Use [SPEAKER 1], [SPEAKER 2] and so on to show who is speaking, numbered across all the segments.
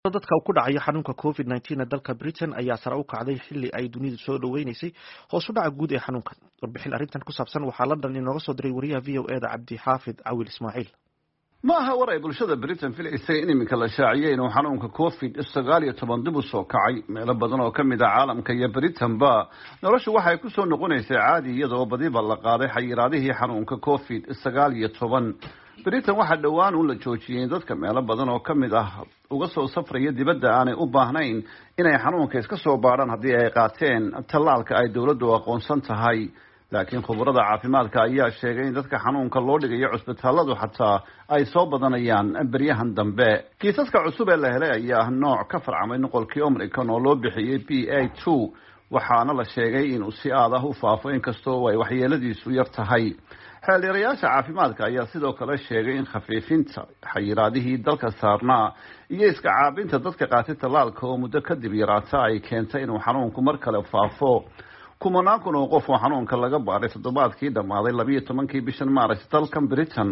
[SPEAKER 1] dadka ku dhacaya xanuunka COVID-19 dalka Britain ayaa sare u kacday xilli ay dunidu soo dhaweynaysay hoos u dhaca guud ee xanuunkan. Warbixin arrintan ku saabsan waxaa London inooga soo diray wariyaha VOA Cabdi Xaafid Awil Ismaaciil.
[SPEAKER 2] ma aha war ay bulshada Britain filaysay in iminka la shaaciyay inuu xanuunka COVID-19 dib u soo kacay meelo badan oo ka mid ah caalamka iyo Britain-ba noloshu waxay ku soo noqonaysay caadi iyadoo badiba la qaaday xayiraadihii xanuunka COVID-19. Britain waxa dhawaan uu la joojiyay dadka meelo badan oo ka mid ah uga soo safraya dibadda aanay u baahnayn inay xanuunka iska soo baaraan haddii ay qaateen tallaalka ay dawladdu aqoonsan tahay. laakiin khubarada caafimaadka ayaa sheegay in dadka xanuunka loo dhigayo cusbitaaladu xataa ay soo badanayaan beryahan dambe. kiisaska cusub ee la helay ayaa nooc ka farcamay noqolkii Omicron oo loo bixiyay BA2 waxaana la sheegay inuu si aad ah u faafo inkastoo ay waxyeeladiisu yar tahay. xeelirayaasha caafimaadka ayaa sidoo kale sheegay in khafiifinta xayiraadihii dalka saarnaa iyo iska caabinta dadka qaatay tallaalka oo muddo kadib yaraata ay keentay inuu xanuunku mar kale faafo. kumanaan kun oo qof oo xanuunka laga baaray toddobaadkii dhammaaday 12 bishan Maaris dalkan Britain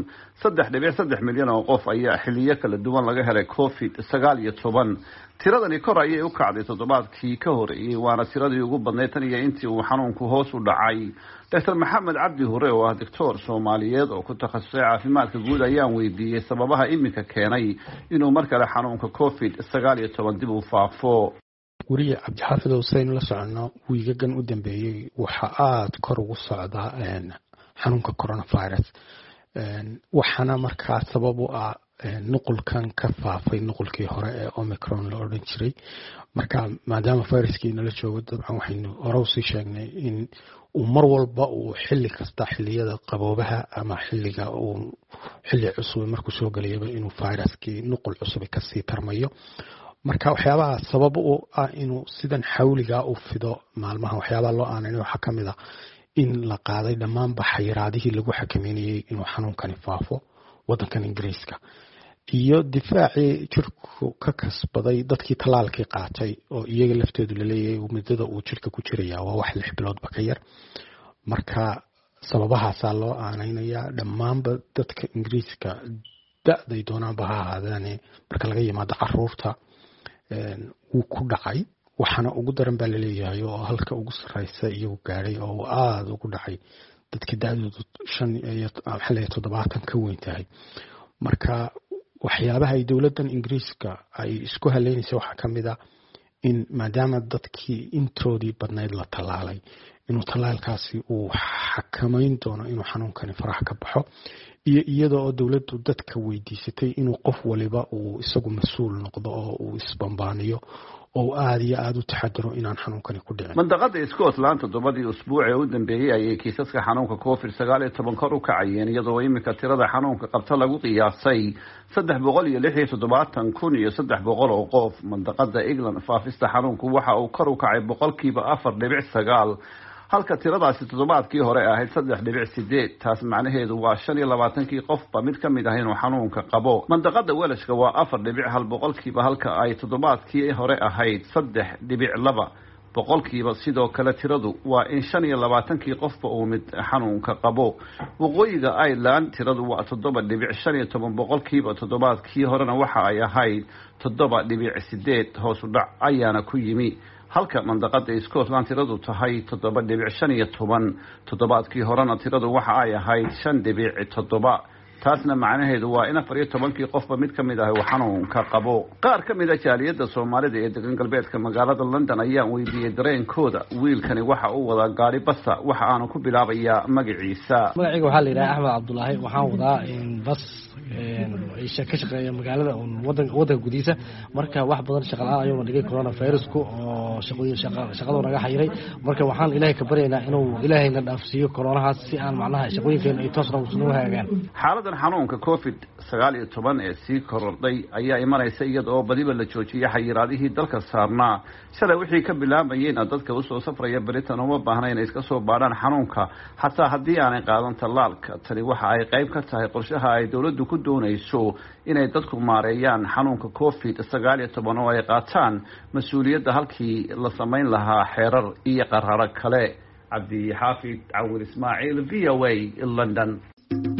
[SPEAKER 2] 3.3 milyan oo qof ayaa xilliyo kala duwan laga helay COVID-19. tiradani kor ayay u kacday toddobaadkii ka horeeyay waana tiradii ugu badnayd tan iyo intii uu xanuunku hoos u dhacay. Dr. Maxamed Cabdi Hure oo ah doctor Soomaaliyeed oo ku takhasusay caafimaadka guud ayaan weydiiyay sababaha iminka keenay inuu mar kale xanuunka COVID-19 dib u faafo.
[SPEAKER 3] wariye Cabdi Xaafid Hussein la socono wiigagan u dambeeyay waxa aad kor ugu socda xanuunka coronavirus waxana markaa sabab u ah nuqulkan ka faafay nuqulkii hore ee Omicron la oran jiray. marka maadaama viruskii la joogo dabcan waxaynu hore u sii sheegnay in uu mar walba uu xilli kasta xilliyada qaboobaha ama xilli cusub markuu soo galayaba inuu viruskii nuqul cusub ka sii tarmayo. marka waxyaabaha sabab u ah inuu sidan xawliga u fido maalmaha waxyaabaha loo aanayay waxa kamid ah in la qaaday dhammaan xayiraadihii lagu xakameeyay inuu xanuunkani faafo wadankan Ingiriiska iyo difaacii jirku ka kasbaday dadkii tallaalkii qaatay oo iyaga laftoodu la leeyahay muddada uu jirka ku jiraya waa wax 6 bilood ba ka yar. marka sababahaas loo aanaynayaa dhammaan dadka Ingiriiska da'day doonaanba ha ahaadaan marka laga yimaado caruurta uu ku dhacay waxana ugu daran baa la leeyahay oo halka ugu sareysa iyo gaaray oo aad ugu dhacay dadka da'doodu 70 ka weyn tahay. marka waxyaabaha ay dawladdan Ingiriiska ay isku haleynayso waxa kamid ah in maadaama dadkii intoodii badnayd la tallaalay inuu tallaalkaasi uu xakameyn doono inuu xanuunkani faraha ka baxo iyo iyadoo dawladdu dadka weydiisatay inuu qof waliba uu isagu mas'uul noqdo oo uu isbambaaniyo oo aad iyo aad u taxadaro inaan xanuunkani ku dhicin.
[SPEAKER 2] mandaqada Scotland toddobadii usbuuc ee u dambeeyay ayay kiisaska xanuunka COVID-19 kor u kacayeen iyadoo iminka tirada xanuunka qabta lagu qiyaasay 376,300 oo qof. mandaqada England faafista xanuunku waxa uu kor u kacay 4.9 halka tiradaasi toddobaadkii hore ahayd 3.8. taas macnaheedu waa 25 qofba mid ka mid ah inuu xanuunka qabo. mandaqada Welshka waa 4.1 halka ay toddobaadkii hore ahayd 3.2. sidoo kale tiradu waa in 25 qofba uu mid xanuunka qabo. waqooyiga Ireland tiradu waa 7.15 toddobaadkii horena waxa ay ahayd 7.8 hoos u dhac ayaana ku yimi. halka mandaqada Scotland tiradu tahay 7.15 toddobaadkii horena tiradu waxa ay ahayd 5.7. taasna macnaheedu waa in 14 qofba mid ka mid ah uu xanuunka qabo. qaar ka mid ah jaaliyada Soomaalida ee degan galbeedka magaalada London ayaan weydiiyay dareenkooda. wiilkani waxa uu wadaa gaari basa waxa aanu ku bilaabayaa magaciisa.
[SPEAKER 4] magacayga waxa la yiraahdaa Axmed Cabdullaahi waxaan wadaa bas ka shaqeeya magaalada wadanka gudihiisa. marka wax badan shaqo la'aan ayuu dhigay coronavirus-ku oo shaqada naga xayiray. marka waxaan Ilaahay ka baryaynaa inuu Ilaahayna dhaafsiiyo coronahaas si aan macnaha shaqooyinkeena ay toos u hagaagaan.
[SPEAKER 2] xaaladan xanuunka COVID-19 ee sii korodhay ayaa imanaysa iyadoo badiba la joojiyay xayiraadihii dalka saarnaa. shalay wixii ka bilaabayeen dadka u soo safraya Britain uma baahna inay iska soo baaraan xanuunka xataa haddii aanay qaadan tallaalka. tani waxa ay qayb ka tahay qorshaha ay dawladdu ku doonayso inay dadku maareeyaan xanuunka COVID-19 oo ay qaataan mas'uuliyadda halkii la samayn lahaa xeerar iyo qaraaro kale. Cabdi Xaafid Awil Ismaaciil VOA London.